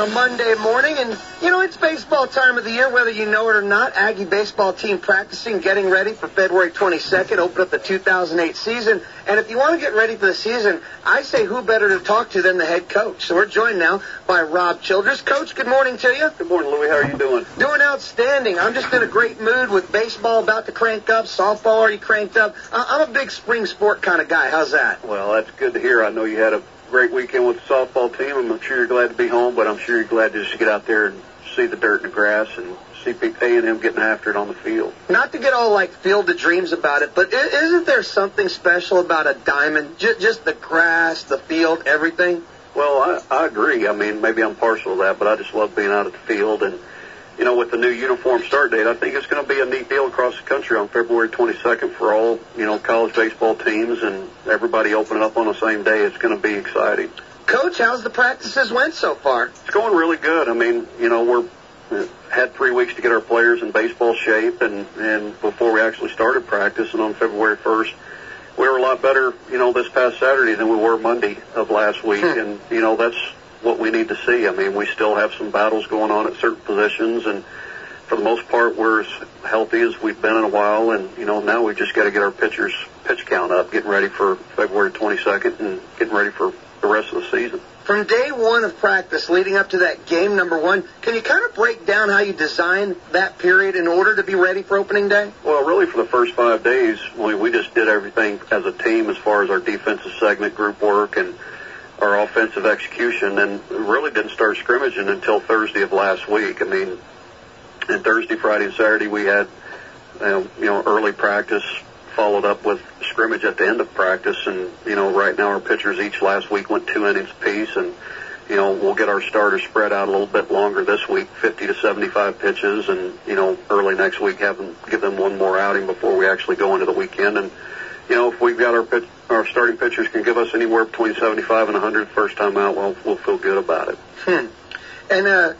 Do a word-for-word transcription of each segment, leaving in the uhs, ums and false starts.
a Monday morning, and, you know, it's baseball time of the year, whether you know it or not. Aggie baseball team practicing, getting ready for February twenty-second, open up the two thousand eight season. And if you want to get ready for the season, I say who better to talk to than the head coach. So we're joined now by Rob Childress. Coach, good morning to you. Good morning, Louie. How are you doing? Doing outstanding. I'm just in a great mood with baseball about to crank up, softball already cranked up. I'm a big spring sport kind of guy. How's that? Well, that's good to hear. I know you had a great weekend with the softball team. I'm sure you're glad to be home, but I'm sure you're glad to just get out there and see the dirt and the grass and see A and M getting after it on the field. Not to get all like Field of Dreams about it, but isn't there something special about a diamond? J- just the grass, the field, everything? Well, I, I agree. I mean, maybe I'm partial to that, but I just love being out at the field. And, you know, with the new uniform start date, I think it's going to be a neat deal across the country on February twenty-second for all, you know, college baseball teams and everybody opening up on the same day. It's going to be exciting. Coach, how's the practices went so far? It's going really good. I mean, you know, we're had three weeks to get our players in baseball shape, and, and before we actually started practice, and on February first, we were a lot better, you know, this past Saturday than we were Monday of last week, hmm. and, you know, that's what we need to see. I mean, we still have some battles going on at certain positions, and for the most part, we're as healthy as we've been in a while, and, you know, now we've just got to get our pitchers' pitch count up, getting ready for February twenty-second and getting ready for the rest of the season. From day one of practice leading up to that game number one, can you kind of break down how you designed that period in order to be ready for opening day? Well, really for the first five days, we, we just did everything as a team as far as our defensive segment group work and our offensive execution, and really didn't start scrimmaging until Thursday of last week. I mean, and Thursday, Friday, and Saturday we had, you know, you know early practice, followed up with scrimmage at the end of practice, and, you know, right now our pitchers each last week went two innings apiece, and, you know, we'll get our starters spread out a little bit longer this week, fifty to seventy-five pitches, and, you know, early next week have them, give them one more outing before we actually go into the weekend. And, you know, if we've got our pitch, our starting pitchers can give us anywhere between seventy-five and one hundred first time out, well, we'll feel good about it. Hmm. And, uh,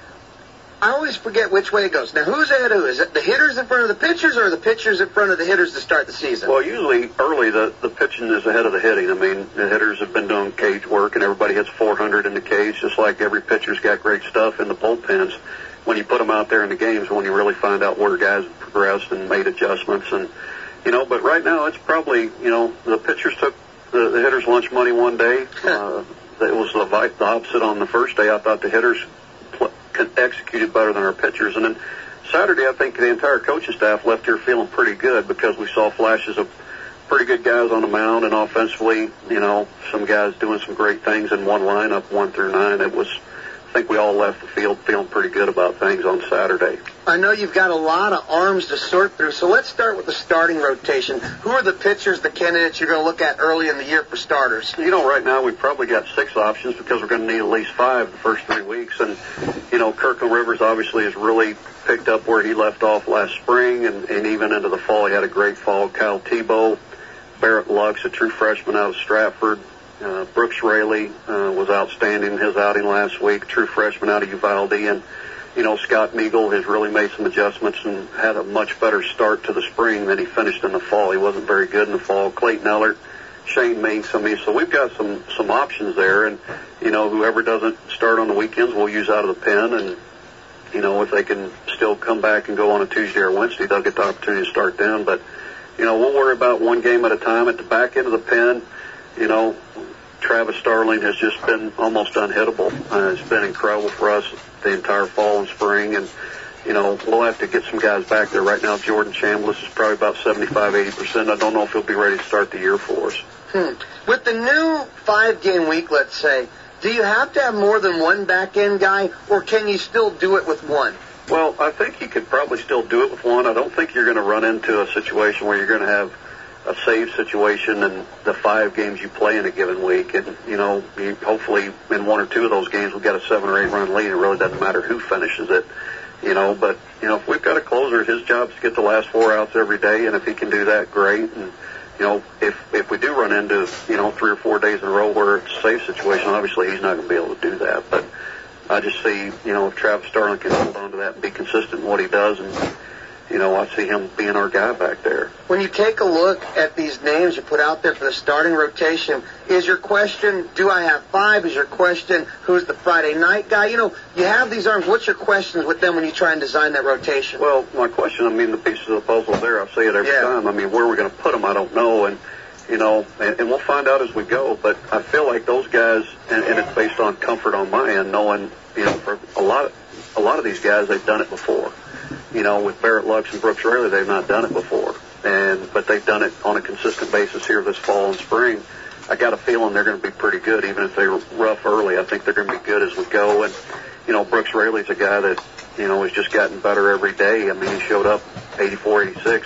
I always forget which way it goes. Now, who's ahead of who? Is it the hitters in front of the pitchers, or the pitchers in front of the hitters to start the season? Well, usually early the, the pitching is ahead of the hitting. I mean, the hitters have been doing cage work, and everybody hits four hundred in the cage, just like every pitcher's got great stuff in the bullpens. When you put them out there in the games, when you really find out where guys have progressed and made adjustments. And, you know, but right now it's probably, you know, the pitchers took the, the hitters' lunch money one day. uh, it was the, the opposite on the first day. I thought the hitters pl- executed better than our pitchers. And then Saturday, I think the entire coaching staff left here feeling pretty good because we saw flashes of pretty good guys on the mound, and offensively, you know, some guys doing some great things in one lineup, one through nine. It was, I think we all left the field feeling pretty good about things on Saturday. I know you've got a lot of arms to sort through, so let's start with the starting rotation. Who are the pitchers, the candidates you're going to look at early in the year for starters? You know, right now we've probably got six options because we're going to need at least five the first three weeks. And, you know, Kirkland Rivers obviously has really picked up where he left off last spring, and, and even into the fall he had a great fall. Kyle Tebow, Barrett Lux, a true freshman out of Stratford. Uh, Brooks Raley uh, was outstanding in his outing last week, true freshman out of Uvalde. And, you know, Scott Meagle has really made some adjustments and had a much better start to the spring than he finished in the fall. He wasn't very good in the fall. Clayton Ellert, Shane Meeks. I mean, so we've got some, some options there. And, you know, whoever doesn't start on the weekends we'll use out of the pen. And, you know, if they can still come back and go on a Tuesday or Wednesday, they'll get the opportunity to start then. But, you know, we'll worry about one game at a time. At the back end of the pen, you know, Travis Starling has just been almost unhittable. Uh, it's been incredible for us the entire fall and spring. And, you know, we'll have to get some guys back there. Right now, Jordan Chambliss is probably about seventy-five, eighty percent. I don't know if he'll be ready to start the year for us. Hmm. With the new five-game week, let's say, do you have to have more than one back-end guy, or can you still do it with one? Well, I think you could probably still do it with one. I don't think you're going to run into a situation where you're going to have a save situation in the five games you play in a given week. And, you know, you, hopefully in one or two of those games we've got a seven or eight run lead. It really doesn't matter who finishes it, you know. But, you know, if we've got a closer, his job is to get the last four outs every day. And if he can do that, great. And, you know, if, if we do run into, you know, three or four days in a row where it's a save situation, obviously he's not going to be able to do that. But I just see, you know, if Travis Starling can hold on to that and be consistent in what he does, and, you know, I see him being our guy back there. When you take a look at these names you put out there for the starting rotation, is your question, do I have five? Is your question, who's the Friday night guy? You know, you have these arms. What's your questions with them when you try and design that rotation? Well, my question, I mean, the pieces of the puzzle there, I say it every yeah. time. I mean, where are we going to put them? I don't know. And, you know, and, and we'll find out as we go. But I feel like those guys, and, and it's based on comfort on my end, knowing, you know, for a lot of, a lot of these guys, they've done it before. You know, with Barrett Lux and Brooks Raley, they've not done it before. And but they've done it on a consistent basis here this fall and spring. I got a feeling they're going to be pretty good, even if they're rough early. I think they're going to be good as we go. And, you know, Brooks Raley's a guy that, you know, has just gotten better every day. I mean, he showed up eighty-four, eighty-six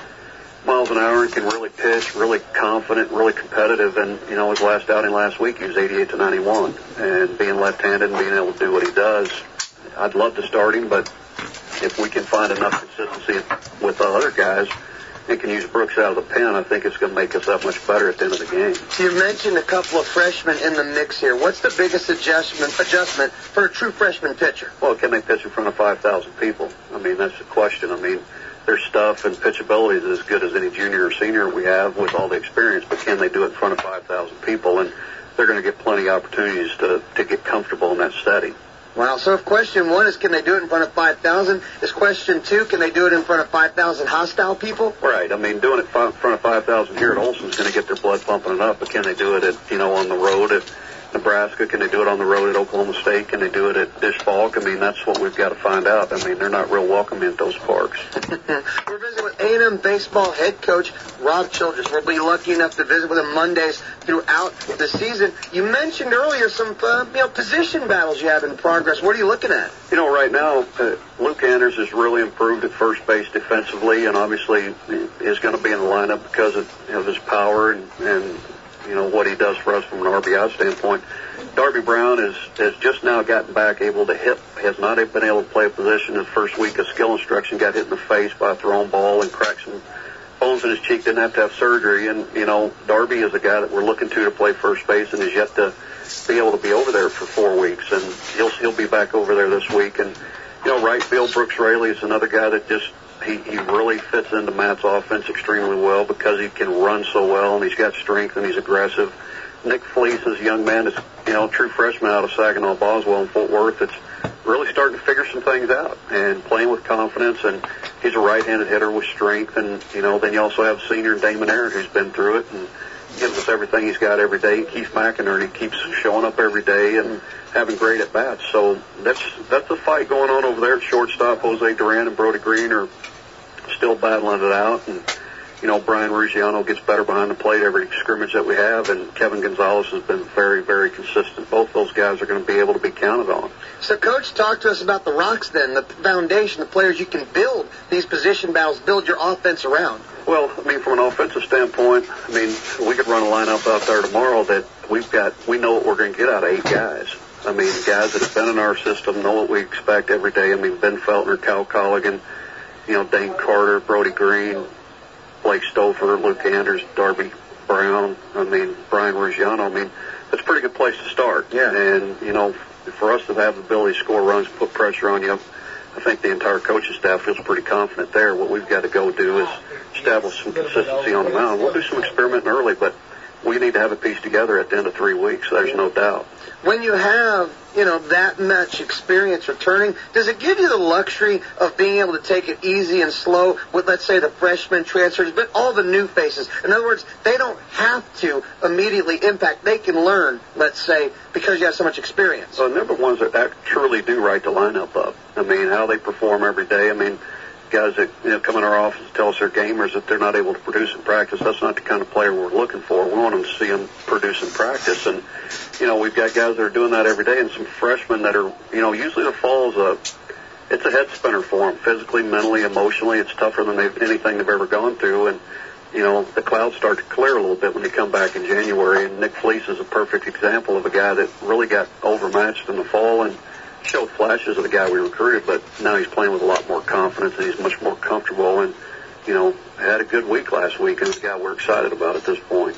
miles an hour and can really pitch, really confident, really competitive. And, you know, his last outing last week, he was eighty-eight to ninety-one. And being left-handed and being able to do what he does, I'd love to start him, but if we can find enough consistency with the other guys and can use Brooks out of the pen, I think it's going to make us that much better at the end of the game. You mentioned a couple of freshmen in the mix here. What's the biggest adjustment adjustment for a true freshman pitcher? Well, can they pitch in front of five thousand people? I mean, that's the question. I mean, their stuff and pitchability is as good as any junior or senior we have with all the experience, but can they do it in front of five thousand people? And they're going to get plenty of opportunities to, to get comfortable in that setting. Wow. So if question one is, can they do it in front of five thousand, is question two, can they do it in front of five thousand hostile people? Right. I mean, doing it in front of five thousand here at Olson is going to get their blood pumping it up, but can they do it at, you know, on the road at Nebraska? Can they do it on the road at Oklahoma State? Can they do it at Dish Falk? I mean, that's what we've got to find out. I mean, they're not real welcome in those parks. We're visiting with A and M baseball head coach Rob Childress. We'll be lucky enough to visit with him Mondays throughout the season. You mentioned earlier some uh, you know, position battles you have in progress. What are you looking at? You know, right now, uh, Luke Anders has really improved at first base defensively, and obviously is going to be in the lineup because of, you know, his power and, and you know, what he does for us from an R B I standpoint. Darby Brown is, has just now gotten back able to hit, has not been able to play a position. His first week of skill instruction got hit in the face by a thrown ball and cracked some bones in his cheek, didn't have to have surgery. And, you know, Darby is a guy that we're looking to to play first base and is yet to be able to be over there for four weeks. And he'll, he'll be back over there this week. And, you know, right field, Brooks Raley is another guy that just, He, he really fits into Matt's offense extremely well because he can run so well and he's got strength and he's aggressive. Nick Fleece is a young man that's, you know, a true freshman out of Saginaw Boswell in Fort Worth that's really starting to figure some things out and playing with confidence, and he's a right-handed hitter with strength. And, you know, then you also have senior Damon Aaron who's been through it and gives us everything he's got every day. Keith McInerney keeps showing up every day and having great at-bats. So that's that's the fight going on over there at shortstop. Jose Duran and Brody Green are still battling it out. And, you know, Brian Ruggiano gets better behind the plate every scrimmage that we have. And Kevin Gonzalez has been very, very consistent. Both those guys are going to be able to be counted on. So, Coach, talk to us about the rocks then, the foundation, the players you can build these position battles, build your offense around. Well, I mean, from an offensive standpoint, I mean, we could run a lineup out there tomorrow that we've got, we know what we're going to get out of eight guys. I mean, guys that have been in our system know what we expect every day. I mean, Ben Feltner, Cal Colligan, you know, Dane Carter, Brody Green, Blake Stover, Luke Anders, Darby Brown, I mean, Brian Ruggiano. I mean, that's a pretty good place to start. Yeah. And, you know, for us to have the ability to score runs, put pressure on you, I think the entire coaching staff feels pretty confident there. What we've got to go do is establish some consistency on the mound. We'll do some experimenting early, but we need to have it pieced together at the end of three weeks. There's no doubt. When you have, you know, that much experience returning, does it give you the luxury of being able to take it easy and slow with, let's say, the freshman transfers, but all the new faces? In other words, they don't have to immediately impact. They can learn, let's say, because you have so much experience. Well, they're the ones that, that truly do write the lineup up. I mean, how they perform every day. I mean, guys that, you know, come in our office and tell us they're gamers that they're not able to produce in practice. That's not the kind of player we're looking for. We want them to see them produce in practice. And, you know, we've got guys that are doing that every day, and some freshmen that are, you know, usually the fall's a, it's a head spinner for them, physically, mentally, emotionally. It's tougher than they've, anything they've ever gone through. And, you know, the clouds start to clear a little bit when they come back in January. And Nick Fleece is a perfect example of a guy that really got overmatched in the fall and showed flashes of the guy we recruited, but now he's playing with a lot more confidence and he's much more comfortable and, you know, had a good week last week and it's a guy we're excited about at this point.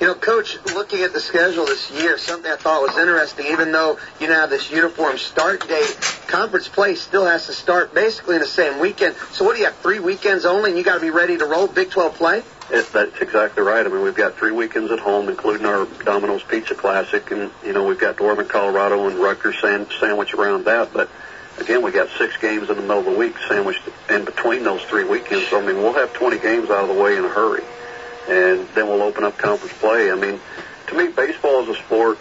You know, Coach, looking at the schedule this year, something I thought was interesting, even though you now have this uniform start date, conference play still has to start basically in the same weekend. So what do you have, three weekends only, and you got to be ready to roll Big twelve play? It, that's exactly right. I mean, we've got three weekends at home, including our Domino's Pizza Classic, and, you know, we've got Northern Colorado and Rutgers sand, sandwich around that. But, again, we got six games in the middle of the week sandwiched in between those three weekends. So, I mean, we'll have twenty games out of the way in a hurry, and then we'll open up conference play. I mean, to me, baseball is a sport.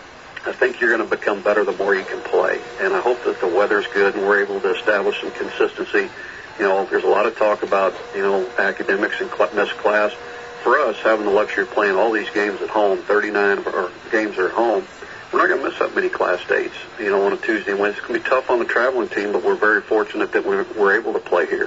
I think you're going to become better the more you can play, and I hope that the weather's good and we're able to establish some consistency. You know, there's a lot of talk about, you know, academics and cl- missed class. For us, having the luxury of playing all these games at home, thirty-nine of our games are at home, we're not going to miss that many class dates, you know, on a Tuesday and Wednesday. It's going to be tough on the traveling team, but we're very fortunate that we're, we're able to play here.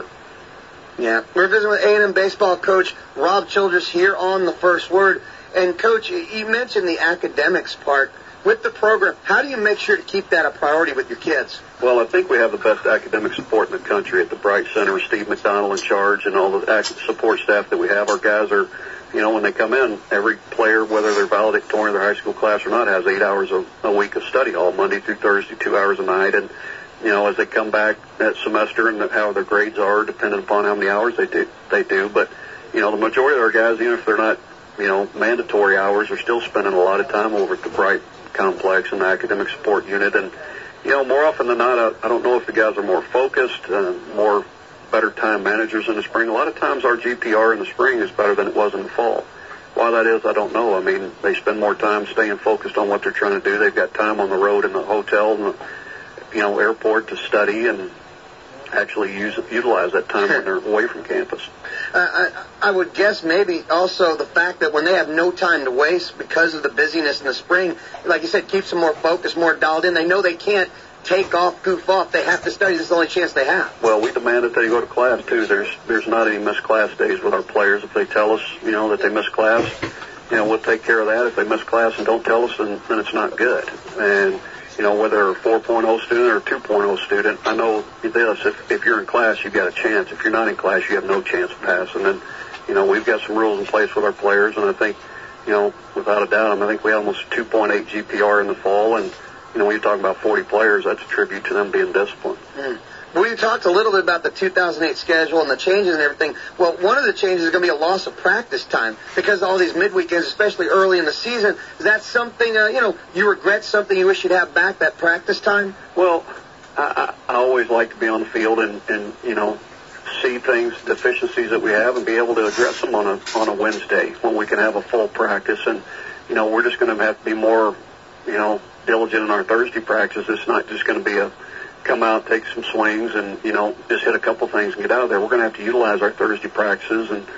Yeah, we're visiting with A and M baseball coach Rob Childress here on The First Word. And, Coach, you mentioned the academics part. With the program, how do you make sure to keep that a priority with your kids? Well, I think we have the best academic support in the country at the Bright Center. Steve McDonald in charge and all the support staff that we have. Our guys are, you know, when they come in, every player, whether they're valedictorian in their high school class or not, has eight hours a, a week of study, all Monday through Thursday, two hours a night. And, you know, as they come back that semester and how their grades are, depending upon how many hours they do, they do. But, you know, the majority of our guys, even if they're not, you know, mandatory hours, are still spending a lot of time over at the Bright complex and the academic support unit. And, you know, more often than not, I, I don't know if the guys are more focused, uh, more better time managers in the spring. A lot of times our G P R in the spring is better than it was in the fall. Why that is, I don't know. I mean, they spend more time staying focused on what they're trying to do. They've got time on the road in the hotel and the, you know, airport to study and actually use utilize that time when they're away from campus. Uh, I, I would guess maybe also the fact that when they have no time to waste because of the busyness in the spring, like you said, keeps them more focused, more dialed in. They know they can't take off, goof off. They have to study. This is the only chance they have. Well, we demand that they go to class, too. There's there's not any missed class days with our players. If they tell us, you know, that they missed class, you know, we'll take care of that. If they miss class and don't tell us, then, then it's not good. And, you know, whether they're a four point oh student or a two point oh student, I know this, if, if you're in class, you've got a chance. If you're not in class, you have no chance of passing. And, you know, we've got some rules in place with our players, and I think, you know, without a doubt, I think we have almost two point eight G P R in the fall, and, you know, when you talk about forty players, that's a tribute to them being disciplined. Mm. Well, you talked a little bit about the two thousand eight schedule and the changes and everything. Well, one of the changes is going to be a loss of practice time because of all these midweekends, especially early in the season. Is that something, uh, you know, you regret, something you wish you'd have back, that practice time? Well, I, I always like to be on the field and, and, you know, see things, deficiencies that we have, and be able to address them on a on a Wednesday when we can have a full practice. And, you know, we're just going to have to be more, you know, diligent in our Thursday practice. It's not just going to be a come out, take some swings, and, you know, just hit a couple things and get out of there. We're going to have to utilize our Thursday practices, and,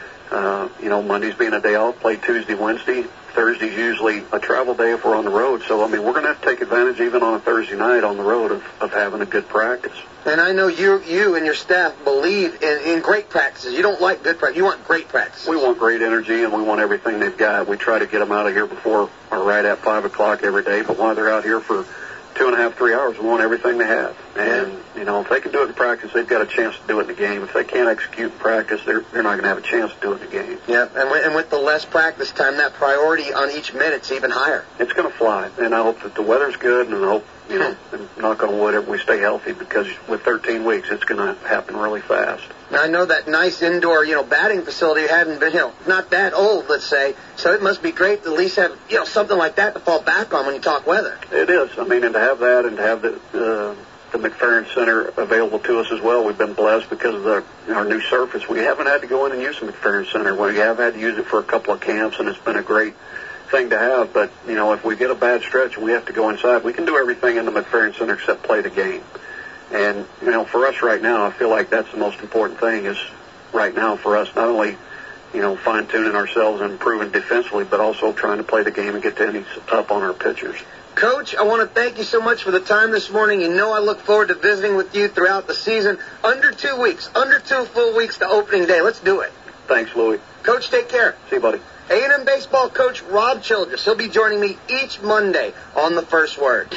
uh, you know, Monday's being a day off, play Tuesday, Wednesday. Thursday's usually a travel day if we're on the road. So, I mean, we're going to have to take advantage even on a Thursday night on the road of, of having a good practice. And I know you you and your staff believe in, in great practices. You don't like good practice. You want great practices. We want great energy, and we want everything they've got. We try to get them out of here before or right at five o'clock every day, but while they're out here for two and a half, three hours, we want everything they have. And, you know, if they can do it in practice, they've got a chance to do it in the game. If they can't execute in practice, they're, they're not going to have a chance to do it in the game. Yeah, and with, and with the less practice time, that priority on each minute's even higher. It's going to fly, and I hope that the weather's good, and I hope, you know, and knock on wood, we stay healthy, because with thirteen weeks, it's going to happen really fast. Now, I know that nice indoor, you know, batting facility hadn't been, you know, not that old, let's say, so it must be great to at least have, you know, something like that to fall back on when you talk weather. It is. I mean, and to have that and to have the, uh, the McFerrin Center available to us as well, we've been blessed because of the, our new surface. We haven't had to go in and use the McFerrin Center. We have had to use it for a couple of camps, and it's been a great thing to have. But, you know, if we get a bad stretch and we have to go inside, we can do everything in the McFerrin Center except play the game. And, you know, for us right now, I feel like that's the most important thing is right now for us, not only, you know, fine-tuning ourselves and improving defensively, but also trying to play the game and get the innings up on our pitchers. Coach, I want to thank you so much for the time this morning. You know I look forward to visiting with you throughout the season. Under two weeks, under two full weeks to opening day. Let's do it. Thanks, Louie. Coach, take care. See you, buddy. A and M baseball coach Rob Childress. He'll be joining me each Monday on The First Word.